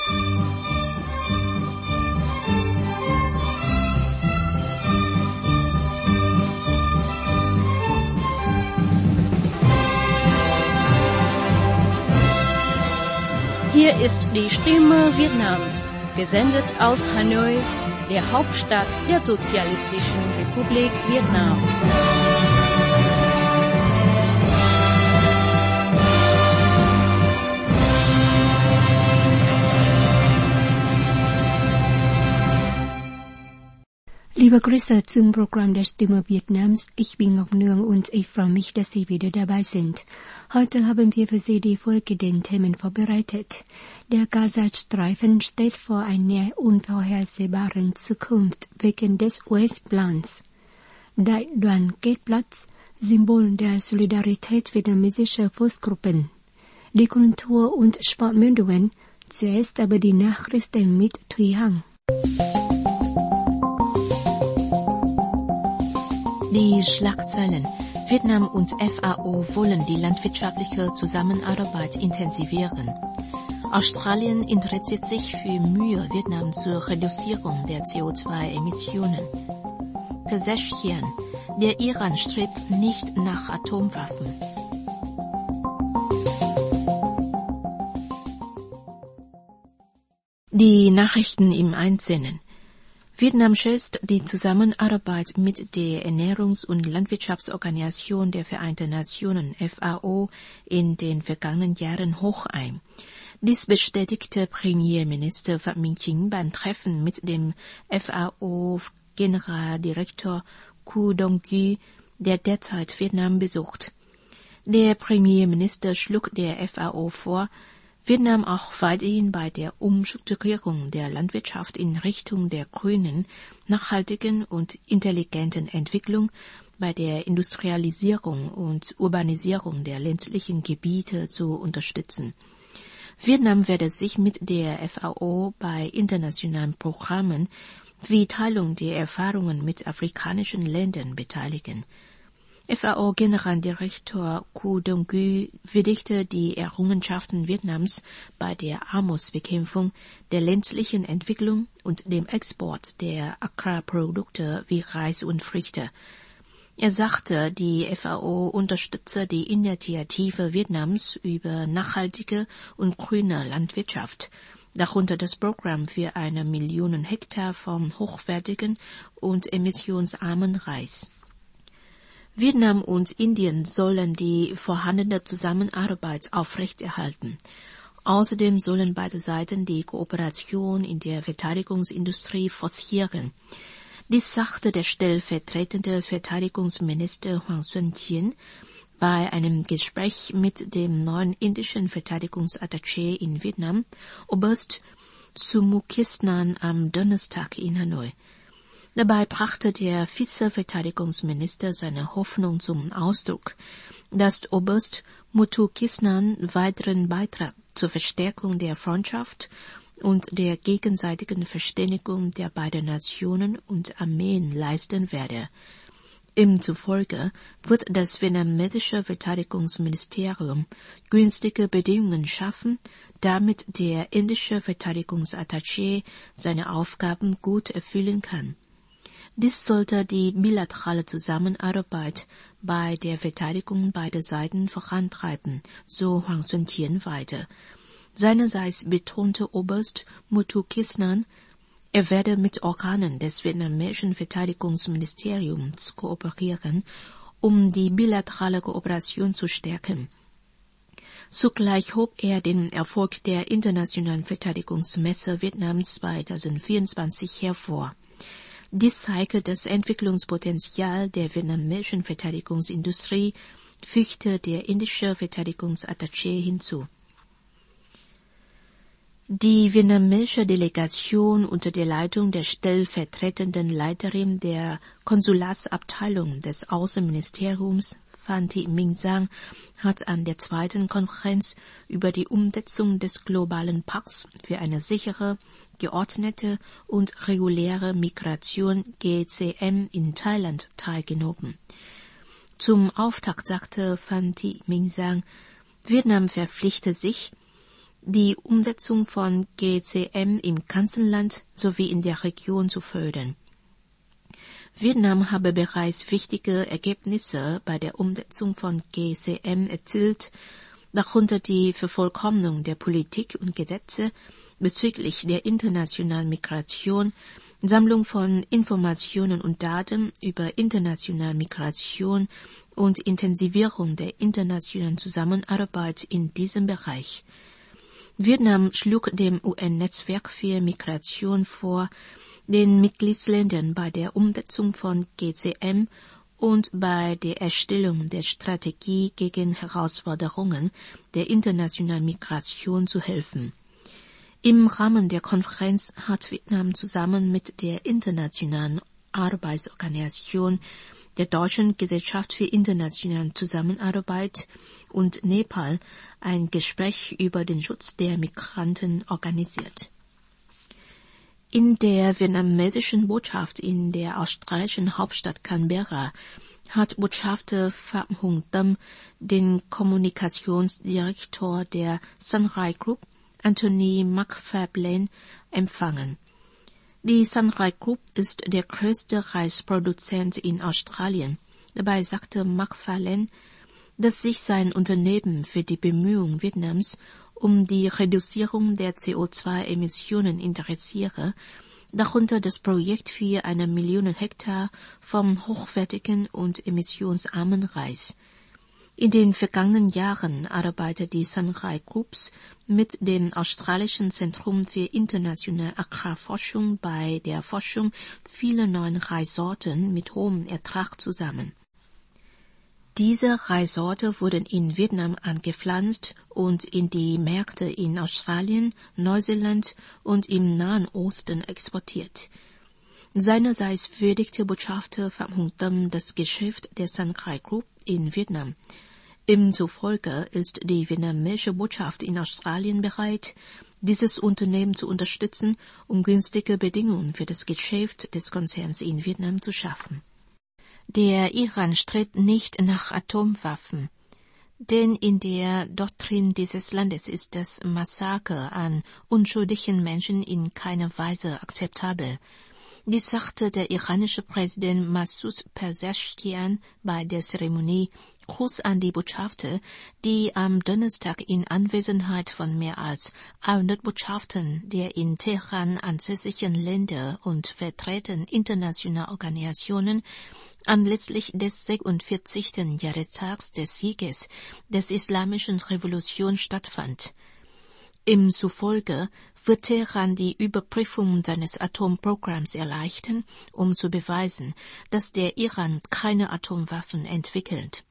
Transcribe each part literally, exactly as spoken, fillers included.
Hier ist die Stimme Vietnams, gesendet aus Hanoi, der Hauptstadt der Sozialistischen Republik Vietnam. Liebe Grüße zum Programm der Stimme Vietnams. Ich bin Ngọc Nương und ich freue mich, dass Sie wieder dabei sind. Heute haben wir für Sie die folgenden Themen vorbereitet. Der Gazastreifen steht vor einer unvorhersehbaren Zukunft wegen des U S-Plans. Đại đoàn kết Platz, Symbol der Solidarität vietnamesischer Volksgruppen. Die Kultur- und Sportmeldungen, zuerst aber die Nachrichten mit Thùy Hằng. Die Schlagzeilen. Vietnam und F A O wollen die landwirtschaftliche Zusammenarbeit intensivieren. Australien interessiert sich für Mühe Vietnam zur Reduzierung der C O zwei Emissionen. Pezeshkian. Der Iran strebt nicht nach Atomwaffen. Die Nachrichten im Einzelnen. Vietnam schätzt die Zusammenarbeit mit der Ernährungs- und Landwirtschaftsorganisation der Vereinten Nationen F A O in den vergangenen Jahren hoch ein. Dies bestätigte Premierminister Phạm Minh Chính beim Treffen mit dem F A O-Generaldirektor Cu Dong Quy, der derzeit Vietnam besucht. Der Premierminister schlug der F A O vor, Vietnam auch weiterhin bei der Umstrukturierung der Landwirtschaft in Richtung der grünen, nachhaltigen und intelligenten Entwicklung, bei der Industrialisierung und Urbanisierung der ländlichen Gebiete zu unterstützen. Vietnam werde sich mit der F A O bei internationalen Programmen wie Teilung der Erfahrungen mit afrikanischen Ländern beteiligen. F A O-Generaldirektor Cu Dong Quy würdigte die Errungenschaften Vietnams bei der Armutsbekämpfung, der ländlichen Entwicklung und dem Export der Agrarprodukte wie Reis und Früchte. Er sagte, die F A O unterstütze die Initiative Vietnams über nachhaltige und grüne Landwirtschaft, darunter das Programm für eine Million Hektar von hochwertigen und emissionsarmen Reis. Vietnam und Indien sollen die vorhandene Zusammenarbeit aufrechterhalten. Außerdem sollen beide Seiten die Kooperation in der Verteidigungsindustrie forcieren. Dies sagte der stellvertretende Verteidigungsminister Hoàng Xuân Chiến bei einem Gespräch mit dem neuen indischen Verteidigungsattaché in Vietnam, Oberst Sumukhisnan, am Donnerstag in Hanoi. Dabei brachte der Vizeverteidigungsminister seine Hoffnung zum Ausdruck, dass Oberst Muthukisnan weiteren Beitrag zur Verstärkung der Freundschaft und der gegenseitigen Verständigung der beiden Nationen und Armeen leisten werde. Ihm zufolge wird das vietnamesische Verteidigungsministerium günstige Bedingungen schaffen, damit der indische Verteidigungsattaché seine Aufgaben gut erfüllen kann. Dies sollte die bilaterale Zusammenarbeit bei der Verteidigung beider Seiten vorantreiben, so Hoàng Xuân Chiến weiter. Seinerseits betonte Oberst Muthukisnan, er werde mit Organen des vietnamesischen Verteidigungsministeriums kooperieren, um die bilaterale Kooperation zu stärken. Zugleich hob er den Erfolg der internationalen Verteidigungsmesse Vietnams zwanzig vierundzwanzig hervor. Dies zeige das Entwicklungspotenzial der vietnamesischen Verteidigungsindustrie, fügte der indische Verteidigungsattaché hinzu. Die vietnamesische Delegation unter der Leitung der stellvertretenden Leiterin der Konsulatsabteilung des Außenministeriums, Phan Thị Minh Giang, hat an der zweiten Konferenz über die Umsetzung des globalen Pakts für eine sichere, geordnete und reguläre Migration G C M in Thailand teilgenommen. Zum Auftakt sagte Phan Thị Minh Giang, Vietnam verpflichtet sich, die Umsetzung von G C M im ganzen Land sowie in der Region zu fördern. Vietnam habe bereits wichtige Ergebnisse bei der Umsetzung von G C M erzielt, darunter die Vervollkommnung der Politik und Gesetze bezüglich der internationalen Migration, Sammlung von Informationen und Daten über internationale Migration und Intensivierung der internationalen Zusammenarbeit in diesem Bereich. Vietnam schlug dem U N-Netzwerk für Migration vor, den Mitgliedsländern bei der Umsetzung von G C M und bei der Erstellung der Strategie gegen Herausforderungen der internationalen Migration zu helfen. Im Rahmen der Konferenz hat Vietnam zusammen mit der Internationalen Arbeitsorganisation, der Deutschen Gesellschaft für internationale Zusammenarbeit und Nepal ein Gespräch über den Schutz der Migranten organisiert. In der vietnamesischen Botschaft in der australischen Hauptstadt Canberra hat Botschafter Phạm Hùng Tâm den Kommunikationsdirektor der Sunrise Group, Anthony McFarlane, empfangen. Die Sunrise Group ist der größte Reisproduzent in Australien. Dabei sagte McFarlane, dass sich sein Unternehmen für die Bemühungen Vietnams um die Reduzierung der C O zwei Emissionen interessiere, darunter das Projekt für eine Million Hektar vom hochwertigen und emissionsarmen Reis. In den vergangenen Jahren arbeitet die Sunrise Groups mit dem australischen Zentrum für internationale Agrarforschung bei der Forschung vieler neuen Reissorten mit hohem Ertrag zusammen. Diese Reissorte wurden in Vietnam angepflanzt und in die Märkte in Australien, Neuseeland und im Nahen Osten exportiert. Seinerseits würdigte Botschafter Phạm Hùng Tâm das Geschäft der Sunrise Group in Vietnam. Ihm zufolge ist die vietnamesische Botschaft in Australien bereit, dieses Unternehmen zu unterstützen, um günstige Bedingungen für das Geschäft des Konzerns in Vietnam zu schaffen. Der Iran strebt nicht nach Atomwaffen, denn in der Doktrin dieses Landes ist das Massaker an unschuldigen Menschen in keiner Weise akzeptabel. Dies sagte der iranische Präsident Massoud Pezeshkian bei der Zeremonie Gruß an die Botschafter, die am Donnerstag in Anwesenheit von mehr als hundert Botschaftern der in Teheran ansässigen Länder und Vertretern internationaler Organisationen anlässlich des sechsundvierzigsten Jahrestags des Sieges des Islamischen Revolution stattfand. Ihm zufolge wird Teheran die Überprüfung seines Atomprogramms erleichtern, um zu beweisen, dass der Iran keine Atomwaffen entwickelt.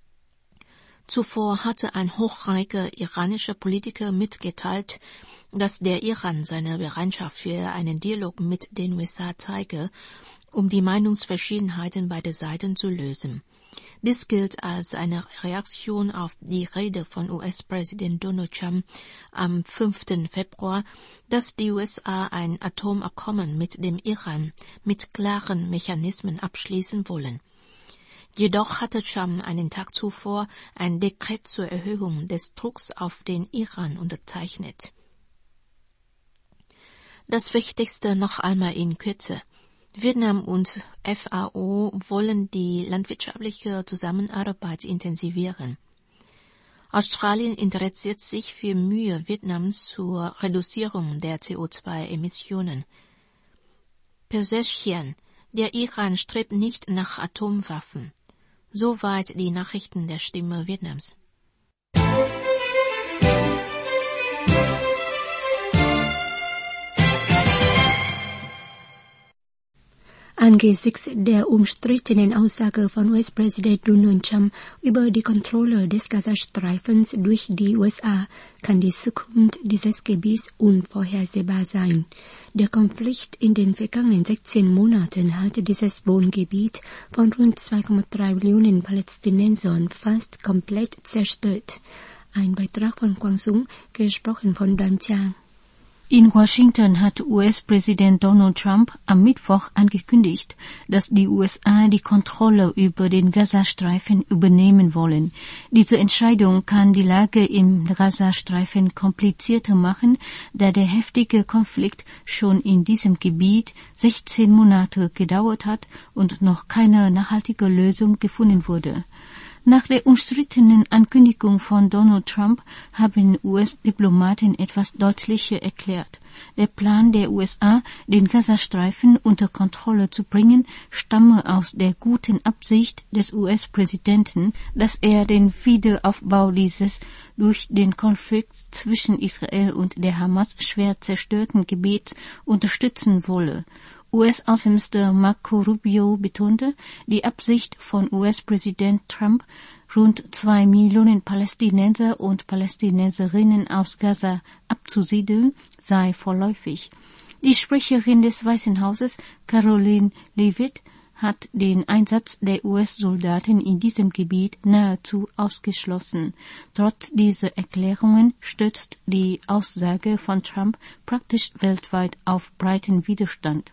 Zuvor hatte ein hochrangiger iranischer Politiker mitgeteilt, dass der Iran seine Bereitschaft für einen Dialog mit den U S A zeige, um die Meinungsverschiedenheiten beider Seiten zu lösen. Dies gilt als eine Reaktion auf die Rede von U S-Präsident Donald Trump am fünften Februar, dass die U S A ein Atomabkommen mit dem Iran mit klaren Mechanismen abschließen wollen. Jedoch hatte Trump einen Tag zuvor ein Dekret zur Erhöhung des Drucks auf den Iran unterzeichnet. Das Wichtigste noch einmal in Kürze. Vietnam und F A O wollen die landwirtschaftliche Zusammenarbeit intensivieren. Australien interessiert sich für Mühe Vietnams zur Reduzierung der C O zwei Emissionen. Pezeshkian, der Iran strebt nicht nach Atomwaffen. Soweit die Nachrichten der Stimme Vietnams. Angesichts der umstrittenen Aussage von U S-Präsident Donald Trump über die Kontrolle des Gazastreifens durch die U S A kann die Zukunft dieses Gebiets unvorhersehbar sein. Der Konflikt in den vergangenen sechzehn Monaten hat dieses Wohngebiet von rund zwei Komma drei Millionen Palästinensern fast komplett zerstört. Ein Beitrag von Quang Sung, gesprochen von Dan Chang. In Washington hat U S-Präsident Donald Trump am Mittwoch angekündigt, dass die U S A die Kontrolle über den Gazastreifen übernehmen wollen. Diese Entscheidung kann die Lage im Gazastreifen komplizierter machen, da der heftige Konflikt schon in diesem Gebiet sechzehn Monate gedauert hat und noch keine nachhaltige Lösung gefunden wurde. Nach der umstrittenen Ankündigung von Donald Trump haben U S-Diplomaten etwas deutlicher erklärt. Der Plan der U S A, den Gazastreifen unter Kontrolle zu bringen, stamme aus der guten Absicht des U S-Präsidenten, dass er den Wiederaufbau dieses durch den Konflikt zwischen Israel und der Hamas schwer zerstörten Gebiets unterstützen wolle. U S-Außenminister Marco Rubio betonte, die Absicht von U S-Präsident Trump, rund zwei Millionen Palästinenser und Palästinenserinnen aus Gaza abzusiedeln, sei vorläufig. Die Sprecherin des Weißen Hauses, Caroline Leavitt, hat den Einsatz der U S-Soldaten in diesem Gebiet nahezu ausgeschlossen. Trotz dieser Erklärungen stützt die Aussage von Trump praktisch weltweit auf breiten Widerstand.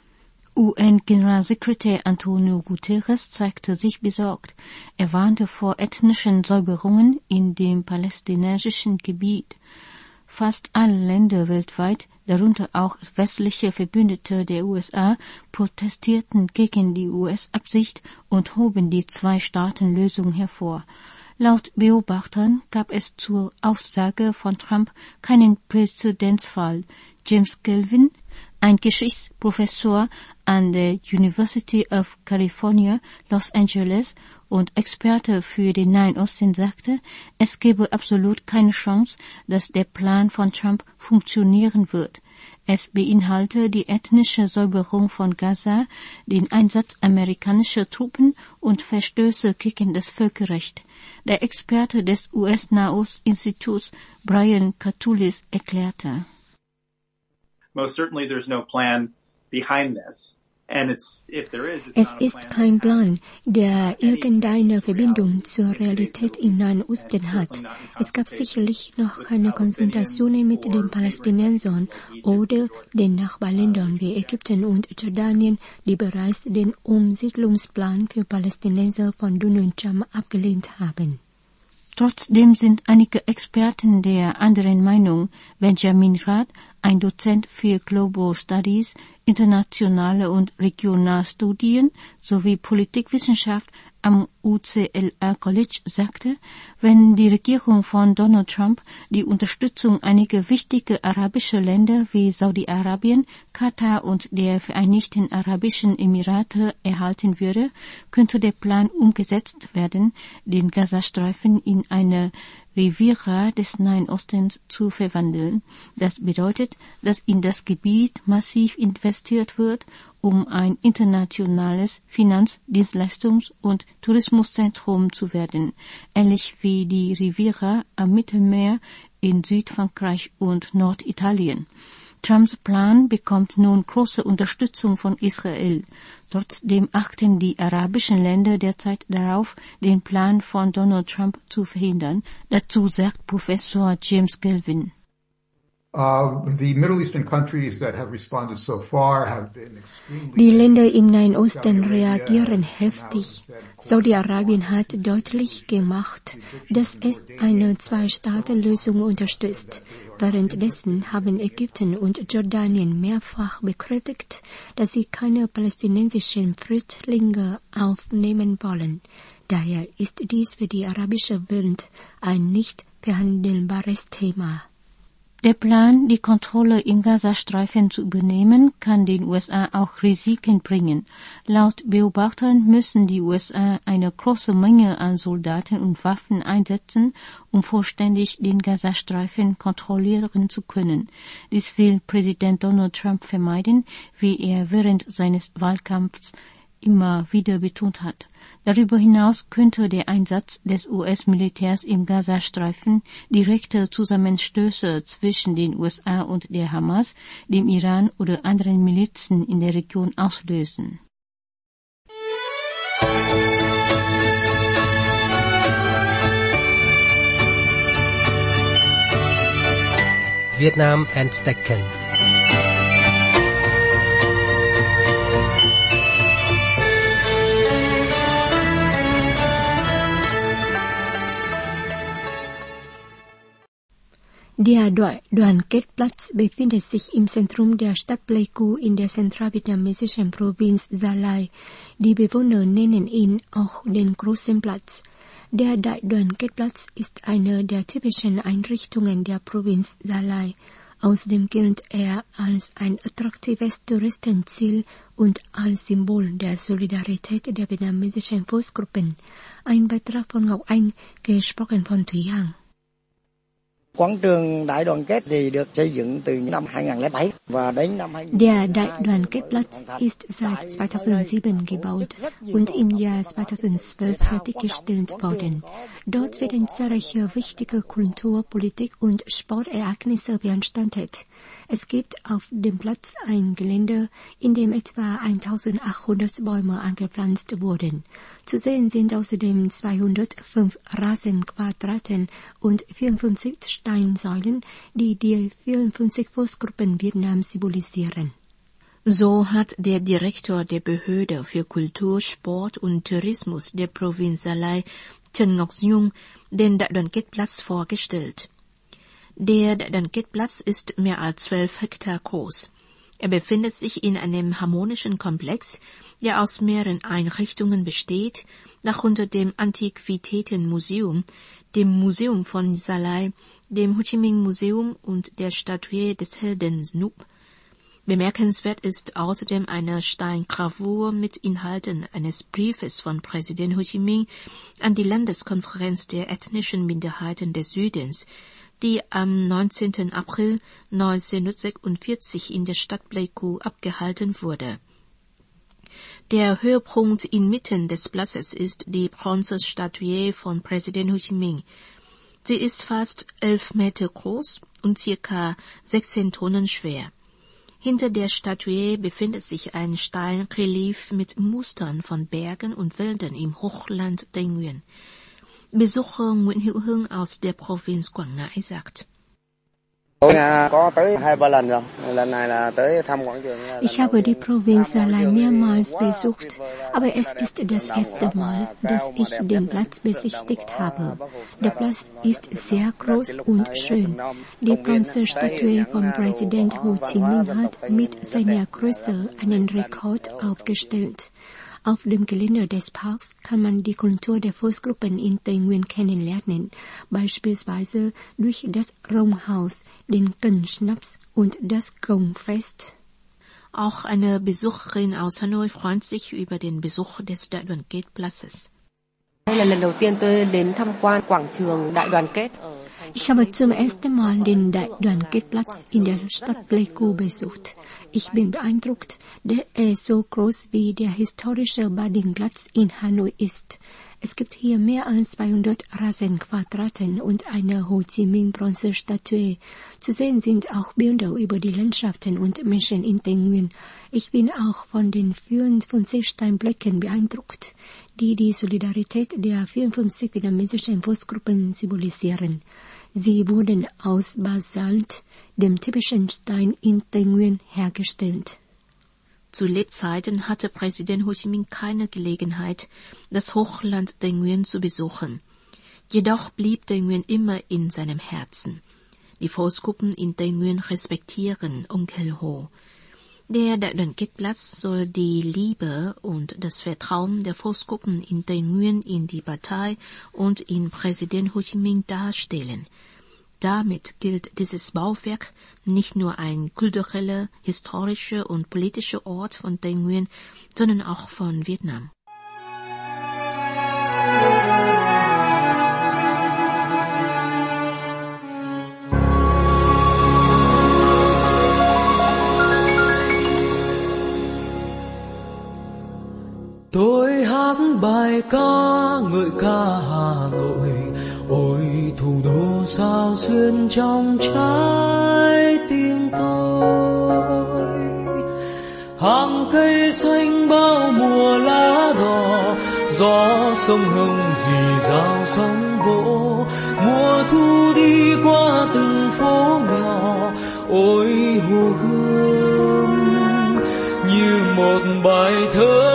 U N-Generalsekretär Antonio Guterres zeigte sich besorgt. Er warnte vor ethnischen Säuberungen in dem palästinensischen Gebiet. Fast alle Länder weltweit, darunter auch westliche Verbündete der U S A, protestierten gegen die U S-Absicht und hoben die Zwei-Staaten-Lösung hervor. Laut Beobachtern gab es zur Aussage von Trump keinen Präzedenzfall. James Kelvin, ein Geschichtsprofessor an der University of California, Los Angeles und Experte für den Nahen Osten, sagte, es gebe absolut keine Chance, dass der Plan von Trump funktionieren wird. Es beinhalte die ethnische Säuberung von Gaza, den Einsatz amerikanischer Truppen und Verstöße gegen das Völkerrecht. Der Experte des U S-Nahost-Instituts Brian Katulis erklärte: Most certainly there's no plan behind this. And it's, if there is, it's Es not a ist plan kein that has Plan, der irgendeine Verbindung reality. zur Realität im Nahen Osten hat. Es gab sicherlich noch keine Konsultationen mit den Palästinensern oder den Nachbarländern wie Ägypten und Jordanien, die bereits den Umsiedlungsplan für Palästinenser von Donald Trump abgelehnt haben. Trotzdem sind einige Experten der anderen Meinung. Benjamin Rath, ein Dozent für Global Studies, internationale und Regionalstudien sowie Politikwissenschaft am U C L A College, sagte, wenn die Regierung von Donald Trump die Unterstützung einiger wichtiger arabischer Länder wie Saudi-Arabien, Katar und der Vereinigten Arabischen Emirate erhalten würde, könnte der Plan umgesetzt werden, den Gazastreifen in eine Riviera des Nahen Ostens zu verwandeln. Das bedeutet, dass in das Gebiet massiv investiert wird, um ein internationales Finanz-, Dienstleistungs- und Tourismuszentrum zu werden, ähnlich wie die Riviera am Mittelmeer in Südfrankreich und Norditalien. Trumps Plan bekommt nun große Unterstützung von Israel. Trotzdem achten die arabischen Länder derzeit darauf, den Plan von Donald Trump zu verhindern. Dazu sagt Professor James Kelvin: Uh, the Middle Eastern countries that have responded so far have been extremely... Die Länder im Nahen Osten reagieren heftig. Saudi-Arabien hat deutlich gemacht, dass es eine Zwei-Staaten-Lösung unterstützt. Währenddessen haben Ägypten und Jordanien mehrfach bekräftigt, dass sie keine palästinensischen Flüchtlinge aufnehmen wollen. Daher ist dies für die arabische Welt ein nicht verhandelbares Thema. Der Plan, die Kontrolle im Gazastreifen zu übernehmen, kann den U S A auch Risiken bringen. Laut Beobachtern müssen die U S A eine große Menge an Soldaten und Waffen einsetzen, um vollständig den Gazastreifen kontrollieren zu können. Dies will Präsident Donald Trump vermeiden, wie er während seines Wahlkampfs immer wieder betont hat. Darüber hinaus könnte der Einsatz des U S-Militärs im Gazastreifen direkte Zusammenstöße zwischen den U S A und der Hamas, dem Iran oder anderen Milizen in der Region auslösen. Vietnam entdecken. Der Đoàn-Kết-Platz befindet sich im Zentrum der Stadt Pleiku in der zentralvietnamesischen Provinz Gia Lai. Die Bewohner nennen ihn auch den großen Platz. Der Đoàn-Kết-Platz ist eine der typischen Einrichtungen der Provinz Gia Lai. Außerdem gilt er als ein attraktives Touristenziel und als Symbol der Solidarität der vietnamesischen Volksgruppen. Ein Beitrag von Ngọc Anh, gesprochen von Thủy Hằng. Quảng trường Đại Đoàn Kết thì được xây dựng từ năm hai không không bảy và đến năm hai không. Der Đại-Đoàn-Kết-Platz ist seit zweitausendsieben gebaut und im Jahr zweitausendzwölf fertiggestellt worden. Dort werden zahlreiche wichtige Kultur-, Politik- und Sportereignisse veranstaltet. Es gibt auf dem Platz ein Gelände, in dem etwa eintausendachthundert Bäume angepflanzt wurden. Zu sehen sind außerdem zweihundertfünf Rasenquadraten und vierundfünfzig Steinsäulen, die die vierundfünfzig Volksgruppen Vietnams symbolisieren. So hat der Direktor der Behörde für Kultur, Sport und Tourismus der Provinz Gia Lai, Trần Ngọc Dung, den Đại-Đoàn-Kết-Platz vorgestellt. Der Đại-Đoàn-Kết-Platz ist mehr als zwölf Hektar groß. Er befindet sich in einem harmonischen Komplex, der aus mehreren Einrichtungen besteht, darunter dem Antiquitätenmuseum, dem Museum von Gia Lai, dem Ho Chi Minh Museum und der Statue des Helden Snup. Bemerkenswert ist außerdem eine Steingravur mit Inhalten eines Briefes von Präsident Ho Chi Minh an die Landeskonferenz der ethnischen Minderheiten des Südens, die am neunzehnten April neunzehnhundertsechsundvierzig in der Stadt Pleiku abgehalten wurde. Der Höhepunkt inmitten des Platzes ist die Bronzestatue von Präsident Ho Chi Minh. Sie ist fast elf Meter groß und circa sechzehn Tonnen schwer. Hinter der Statue befindet sich ein Steinrelief mit Mustern von Bergen und Wäldern im Hochland Tây Nguyên. Besucher Nguyễn Hữu Hưng aus der Provinz Quảng Ngãi sagt: Ich habe die Provinz Gia Lai mehrmals besucht, aber es ist das erste Mal, dass ich den Platz besichtigt habe. Der Platz ist sehr groß und schön. Die Bronzestatue von Präsident Ho Chi Minh hat mit seiner Größe einen Rekord aufgestellt. Auf dem Gelände des Parks kann man die Kultur der Volksgruppen in Tây Nguyên kennenlernen, beispielsweise durch das Ronghaus, den Cần-Schnaps und das Gong-Fest. Auch eine Besucherin aus Hanoi freut sich über den Besuch des Đại-Đoàn-Kết-Platzes. Ich habe zum ersten Mal den Đại-Đoàn-Kết-Platz in der Stadt Pleiku besucht. Ich bin beeindruckt, dass er so groß wie der historische Badingplatz in Hanoi ist. Es gibt hier mehr als zweihundert Rasenquadraten und eine Ho Chi Minh Bronzestatue. Zu sehen sind auch Bilder über die Landschaften und Menschen in Tây Nguyên. Ich bin auch von den vierundfünfzig Steinblöcken beeindruckt, die die Solidarität der vierundfünfzig vietnamesischen Volksgruppen symbolisieren. Sie wurden aus Basalt, dem typischen Stein in Tây Nguyên, hergestellt. Zu Lebzeiten hatte Präsident Ho Chi Minh keine Gelegenheit, das Hochland Tây Nguyên zu besuchen. Jedoch blieb Tây Nguyên immer in seinem Herzen. Die Volksgruppen in Tây Nguyên respektieren Onkel Ho. Der Đại-Đoàn-Kết-Platz soll die Liebe und das Vertrauen der Volksgruppen in Tây Nguyên in die Partei und in Präsident Ho Chi Minh darstellen. Damit gilt dieses Bauwerk nicht nur ein kultureller, historischer und politischer Ort von Tây Nguyên, sondern auch von Vietnam. Tôi hát bài ca ngợi ca Hà Nội, ôi thủ đô sao xuyên trong trái tim tôi. Hàng cây xanh bao mùa lá đỏ, gió sông Hồng rì rào sóng vỗ. Mùa thu đi qua từng phố nhỏ, ôi hồ gươm như một bài thơ.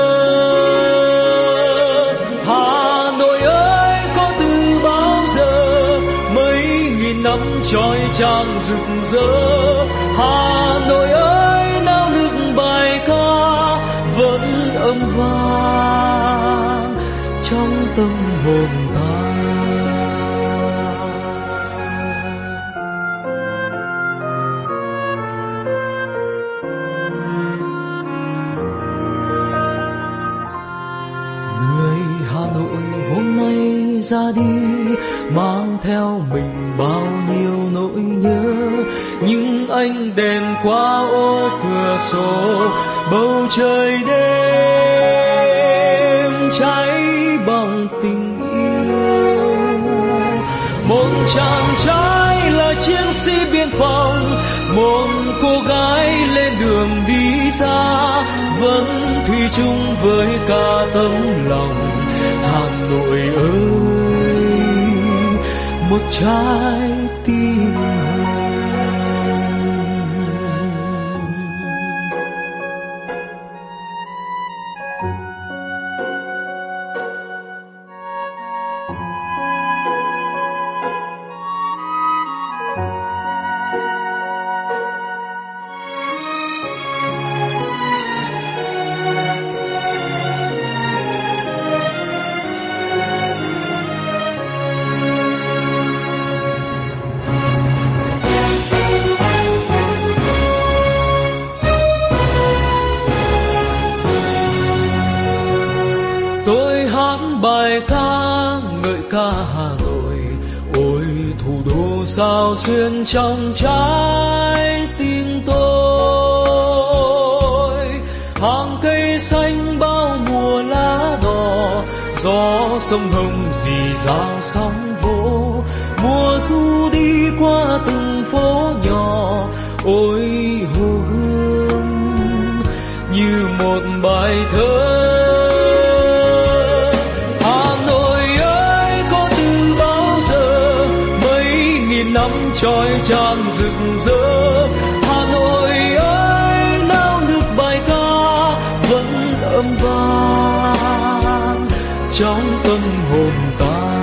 Hà Nội ơi có từ bao giờ mấy nghìn năm trói trang rực rỡ. Hà Nội ơi nao nức bài ca vẫn âm vang trong tâm hồn ta. Người Hà Nội hôm nay ra đi mang theo mình bao nhiêu nỗi nhớ, những ánh đèn qua ô cửa sổ, bầu trời đêm cháy bằng tình yêu. Một chàng trai là chiến sĩ biên phòng, một cô gái lên đường đi xa, vẫn thủy chung với cả tấm lòng. Hà Nội ơi, một trái tim hồng. Tôi hát bài ca ngợi ca Hà Nội, ôi thủ đô sao xuyên trong trái tim tôi. Hàng cây xanh bao mùa lá đỏ, gió sông Hồng rì rào sóng vỗ. Mùa thu đi qua từng phố nhỏ, ôi hồ gươm như một bài thơ. Năm trói trang rực rỡ, Hà Nội ơi nao nức bài ca vẫn âm vang trong tâm hồn ta.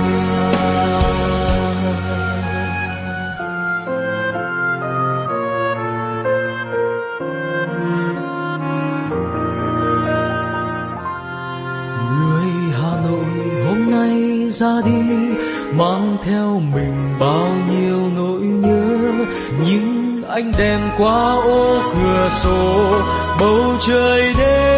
Người Hà Nội hôm nay ra đi mang theo mình bao nhiêu nỗi nhớ, những ánh đèn qua ô cửa sổ, bầu trời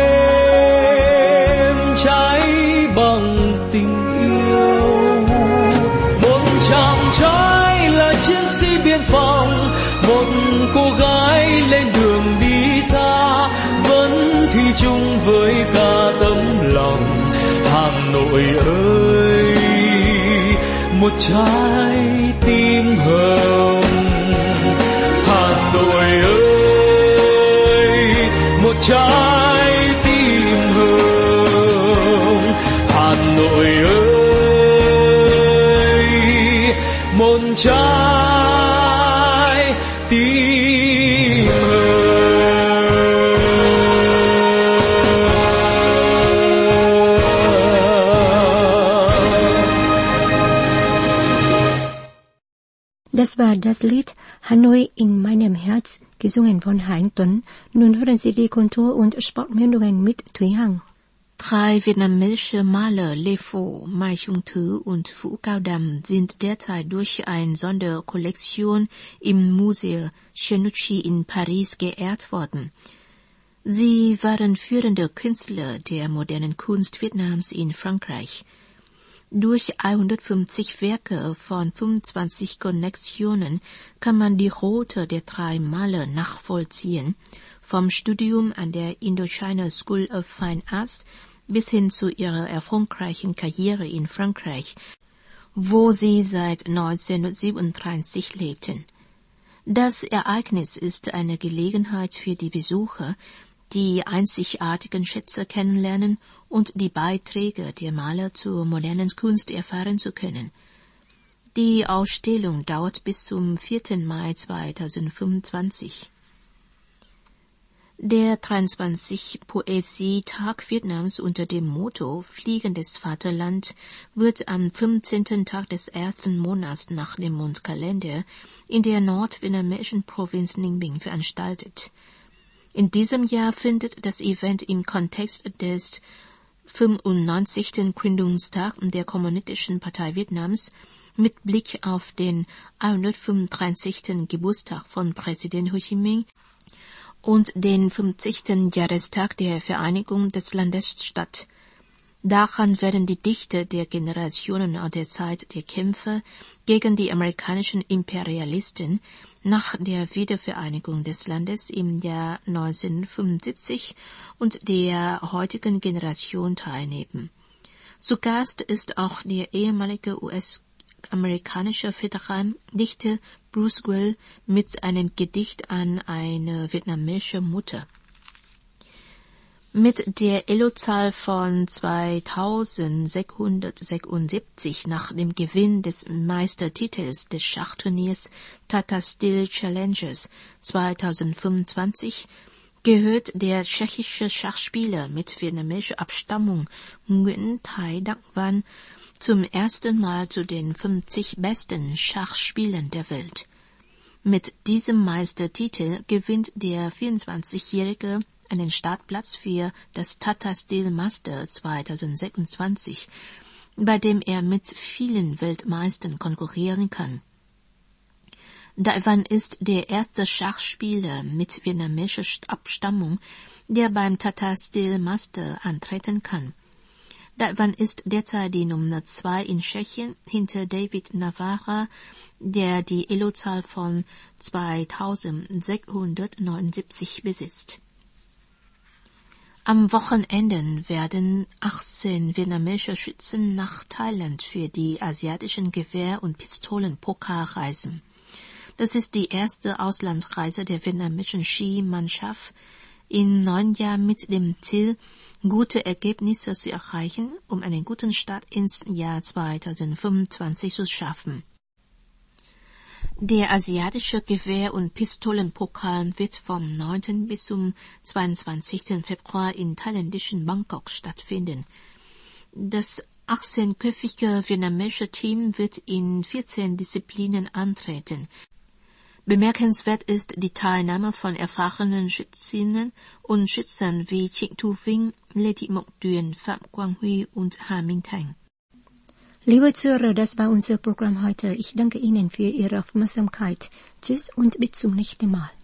đêm cháy bằng tình yêu. Một chàng trai là chiến sĩ biên phòng, một cô gái lên đường đi xa, vẫn thủy chung với cả tấm lòng. Hà Nội ơi, một trái tim hồng. Hà Nội ơi, một trái tim hồng. Hà Nội ơi, một trái tim hồng. Das war das Lied Hanoi in meinem Herz, gesungen von Hein Tuấn. Nun hören Sie die Kultur- und Sportmeldungen mit Thúy Hằng. Drei vietnamesische Maler, Lê Phổ, Mai Trung Thứ und Vũ Cao Dam, sind derzeit durch eine Sonderkollektion im Musée Chanucci in Paris geehrt worden. Sie waren führende Künstler der modernen Kunst Vietnams in Frankreich. Durch hundertfünfzig Werke von fünfundzwanzig Konnektionen kann man die Route der drei Maler nachvollziehen, vom Studium an der Indochina School of Fine Arts bis hin zu ihrer erfolgreichen Karriere in Frankreich, wo sie seit neunzehnhundertsiebenunddreißig lebten. Das Ereignis ist eine Gelegenheit für die Besucher, die einzigartigen Schätze kennenlernen und die Beiträge der Maler zur modernen Kunst erfahren zu können. Die Ausstellung dauert bis zum vierten Mai zweitausendfünfundzwanzig. Der dreiundzwanzigste Poesietag Vietnams unter dem Motto Fliegendes Vaterland wird am fünfzehnten Tag des ersten Monats nach dem Mondkalender in der nordvietnamesischen Provinz Ninh Bình veranstaltet. In diesem Jahr findet das Event im Kontext des fünfundneunzigsten Gründungstag der Kommunistischen Partei Vietnams mit Blick auf den hundertfünfunddreißigsten Geburtstag von Präsident Ho Chi Minh und den fünfzigsten Jahrestag der Vereinigung des Landes statt. Daran werden die Dichter der Generationen aus der Zeit der Kämpfe gegen die amerikanischen Imperialisten nach der Wiedervereinigung des Landes im Jahr neunzehnhundertfünfundsiebzig und der heutigen Generation teilnehmen. Zu Gast ist auch der ehemalige U S-amerikanische Veteran Dichter Bruce Grill mit einem Gedicht an eine vietnamesische Mutter. Mit der Elo-Zahl von zweitausendsechshundertsechsundsiebzig nach dem Gewinn des Meistertitels des Schachturniers Tata Steel Challengers zweitausendfünfundzwanzig gehört der tschechische Schachspieler mit vietnamesischer Abstammung Nguyen Thai Dang Van zum ersten Mal zu den fünfzig besten Schachspielern der Welt. Mit diesem Meistertitel gewinnt der vierundzwanzigjährige einen Startplatz für das Tata Steel Master zweitausendsechsundzwanzig, bei dem er mit vielen Weltmeistern konkurrieren kann. Dai Van ist der erste Schachspieler mit vietnamesischer Abstammung, der beim Tata Steel Master antreten kann. Dai Van ist derzeit die Nummer zwei in Tschechien hinter David Navarra, der die Elo-Zahl von zweitausendsechshundertneunundsiebzig besitzt. Am Wochenende werden achtzehn vietnamesische Schützen nach Thailand für die asiatischen Gewehr- und Pistolenpokal reisen. Das ist die erste Auslandsreise der vietnamesischen Skimannschaft in neun Jahren mit dem Ziel, gute Ergebnisse zu erreichen, um einen guten Start ins Jahr zweitausendfünfundzwanzig zu schaffen. Der asiatische Gewehr- und Pistolenpokal wird vom neunten bis zum zweiundzwanzigsten Februar in thailändischen Bangkok stattfinden. Das achtzehnköpfige vietnamesische Team wird in vierzehn Disziplinen antreten. Bemerkenswert ist die Teilnahme von erfahrenen Schützinnen und Schützern wie Trịnh Thu Vinh, Lê Thị Mộng Tuyền, Phạm Quang Huy und Ha Minh Thành. Liebe Zuhörer, das war unser Programm heute. Ich danke Ihnen für Ihre Aufmerksamkeit. Tschüss und bis zum nächsten Mal.